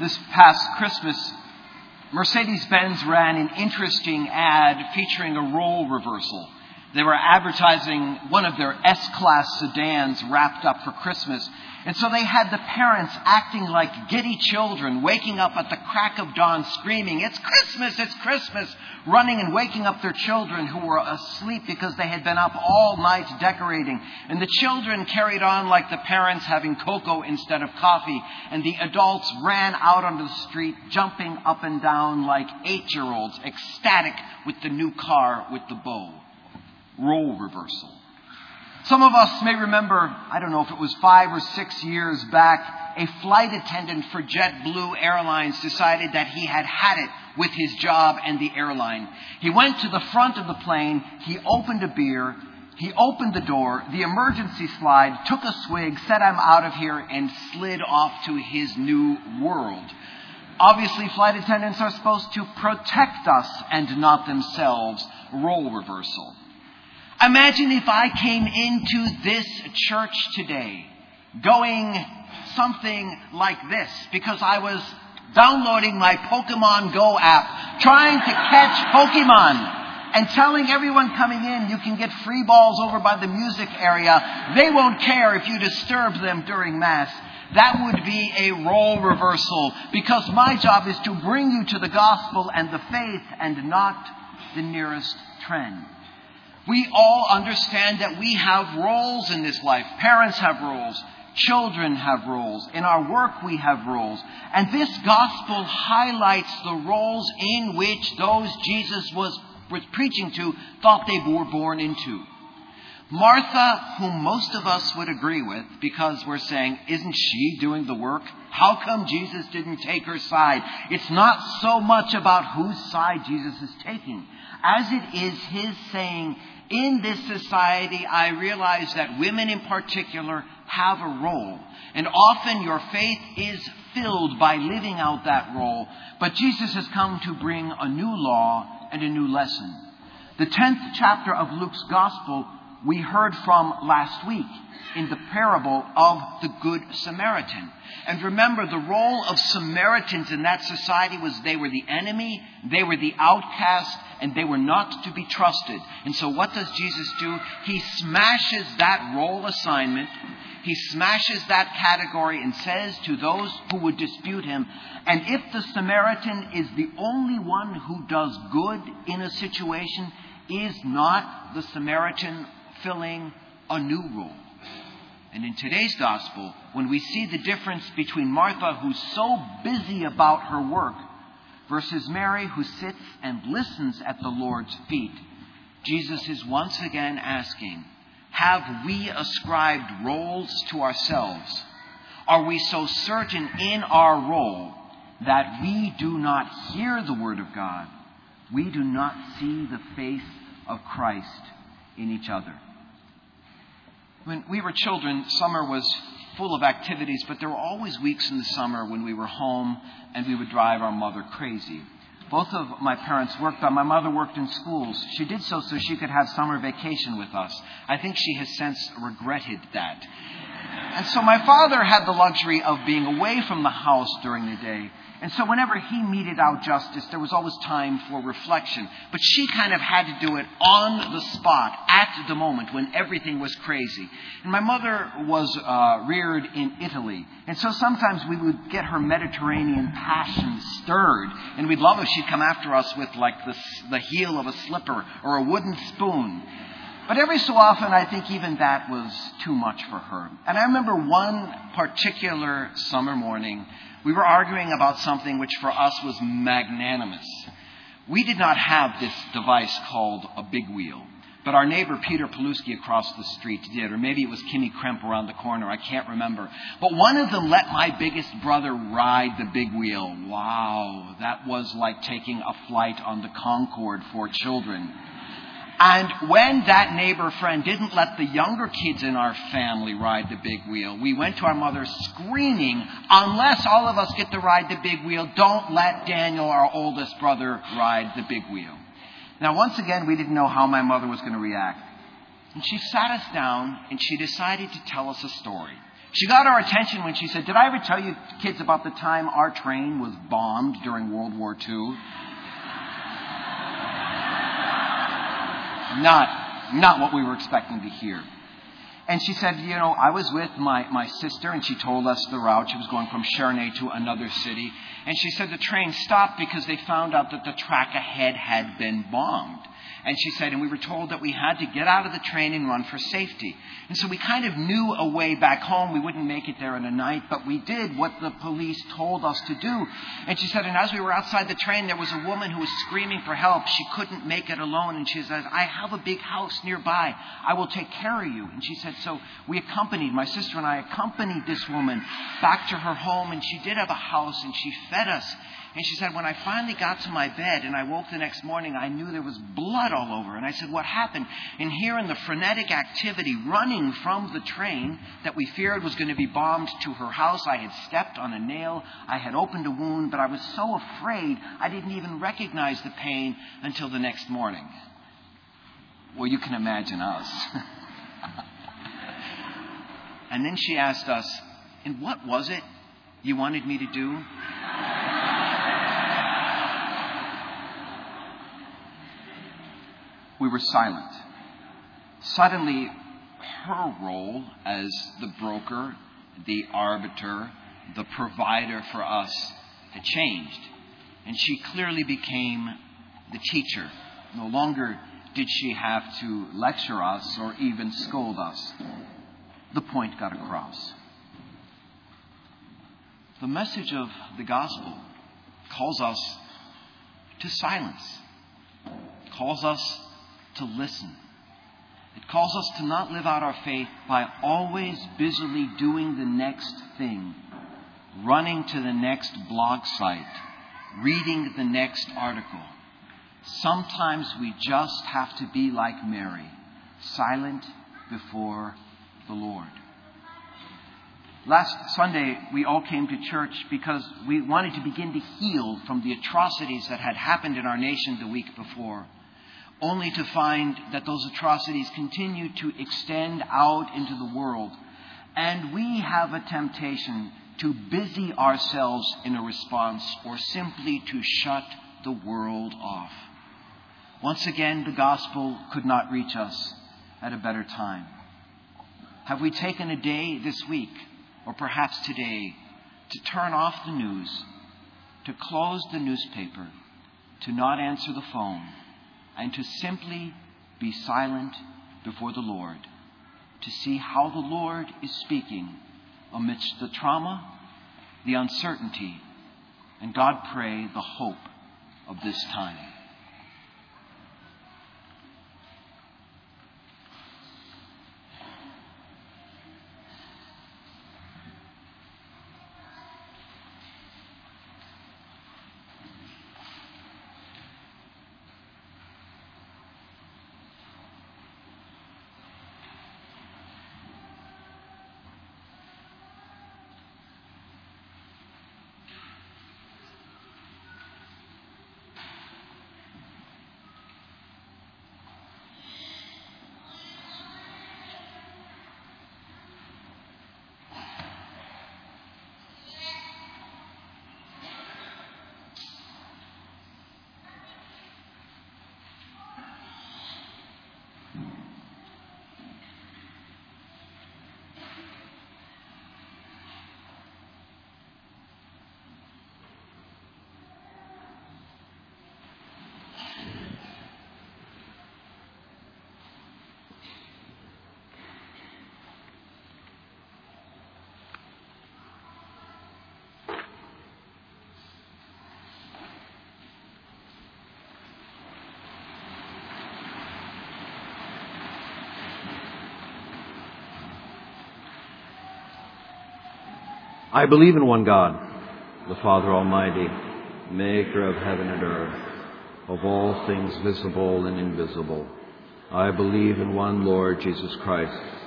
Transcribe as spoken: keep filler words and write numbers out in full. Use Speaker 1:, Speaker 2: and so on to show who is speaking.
Speaker 1: This past Christmas, Mercedes-Benz ran an interesting ad featuring a role reversal. They were advertising one of their S-Class sedans wrapped up for Christmas. And so they had the parents acting like giddy children, waking up at the crack of dawn screaming, "It's Christmas, it's Christmas," running and waking up their children who were asleep because they had been up all night decorating. And the children carried on like the parents, having cocoa instead of coffee. And the adults ran out onto the street, jumping up and down like eight-year-olds, ecstatic with the new car with the bow. Role reversal. Some of us may remember, I don't know if it was five or six years back, a flight attendant for JetBlue Airlines decided that he had had it with his job and the airline. He went to the front of the plane, he opened a beer, he opened the door, the emergency slide, took a swig, said, "I'm out of here," and slid off to his new world. Obviously, flight attendants are supposed to protect us and not themselves. Role reversal. Imagine if I came into this church today going something like this because I was downloading my Pokemon Go app, trying to catch Pokemon, and telling everyone coming in you can get free balls over by the music area. They won't care if you disturb them during Mass. That would be a role reversal, because my job is to bring you to the gospel and the faith and not the nearest trend. We all understand that we have roles in this life. Parents have roles. Children have roles. In our work, we have roles. And this gospel highlights the roles in which those Jesus was, was preaching to thought they were born into. Martha, whom most of us would agree with, because we're saying, isn't she doing the work? How come Jesus didn't take her side? It's not so much about whose side Jesus is taking, as it is his saying, in this society, I realize that women in particular have a role. And often your faith is filled by living out that role. But Jesus has come to bring a new law and a new lesson. The tenth chapter of Luke's Gospel we heard from last week in the parable of the Good Samaritan. And remember, the role of Samaritans in that society was they were the enemy, they were the outcast, and they were not to be trusted. And so what does Jesus do? He smashes that role assignment. He smashes that category and says to those who would dispute him, and if the Samaritan is the only one who does good in a situation, is not the Samaritan filling a new role? And in today's gospel, when we see the difference between Martha, who's so busy about her work, versus Mary, who sits and listens at the Lord's feet, Jesus is once again asking, have we ascribed roles to ourselves? Are we so certain in our role that we do not hear the word of God? We do not see the face of Christ in each other. When we were children, summer was full of activities, but there were always weeks in the summer when we were home and we would drive our mother crazy. Both of my parents worked, but my mother worked in schools. She did so so she could have summer vacation with us. I think she has since regretted that. And so my father had the luxury of being away from the house during the day. And so whenever he meted out justice, there was always time for reflection. But she kind of had to do it on the spot, at the moment, when everything was crazy. And my mother was uh, reared in Italy. And so sometimes we would get her Mediterranean passion stirred. And we'd love if she'd come after us with like the, the heel of a slipper or a wooden spoon. But every so often, I think even that was too much for her. And I remember one particular summer morning, we were arguing about something which for us was magnanimous. We did not have this device called a big wheel, but our neighbor Peter Paluski across the street did, or maybe it was Kimmy Kremp around the corner, I can't remember. But one of them let my biggest brother ride the big wheel. Wow, that was like taking a flight on the Concorde for children. And when that neighbor friend didn't let the younger kids in our family ride the big wheel, we went to our mother screaming, unless all of us get to ride the big wheel, don't let Daniel, our oldest brother, ride the big wheel. Now, once again, we didn't know how my mother was going to react. And she sat us down and she decided to tell us a story. She got our attention when she said, "Did I ever tell you kids about the time our train was bombed during World War Two? Not, not what we were expecting to hear. And she said, you know, I was with my, my sister, and she told us the route. She was going from Cherney to another city. And she said the train stopped because they found out that the track ahead had been bombed. And she said, and we were told that we had to get out of the train and run for safety. And so we kind of knew a way back home. We wouldn't make it there in a night, but we did what the police told us to do. And she said, and as we were outside the train, there was a woman who was screaming for help. She couldn't make it alone. And she said, I have a big house nearby. I will take care of you. And she said, so we accompanied, my sister and I accompanied this woman back to her home. And she did have a house, and she fed us. And she said, when I finally got to my bed and I woke the next morning, I knew there was blood all over. And I said, what happened? And here in the frenetic activity running from the train that we feared was going to be bombed to her house, I had stepped on a nail. I had opened a wound, but I was so afraid I didn't even recognize the pain until the next morning. Well, you can imagine us. And then she asked us, and what was it you wanted me to do? We were silent. Suddenly, her role as the broker, the arbiter, the provider for us had changed. And she clearly became the teacher. No longer did she have to lecture us or even scold us. The point got across. The message of the gospel calls us to silence. It calls us to listen. It calls us to not live out our faith by always busily doing the next thing, running to the next blog site, reading the next article. Sometimes we just have to be like Mary, silent before the Lord. Last Sunday, we all came to church because we wanted to begin to heal from the atrocities that had happened in our nation the week before, only to find that those atrocities continue to extend out into the world. And we have a temptation to busy ourselves in a response or simply to shut the world off. Once again, the gospel could not reach us at a better time. Have we taken a day this week, or perhaps today, to turn off the news, to close the newspaper, to not answer the phone, and to simply be silent before the Lord, to see how the Lord is speaking amidst the trauma, the uncertainty, and, God pray, the hope of this time?
Speaker 2: I believe in one God, the Father Almighty, maker of heaven and earth, of all things visible and invisible. I believe in one Lord Jesus Christ,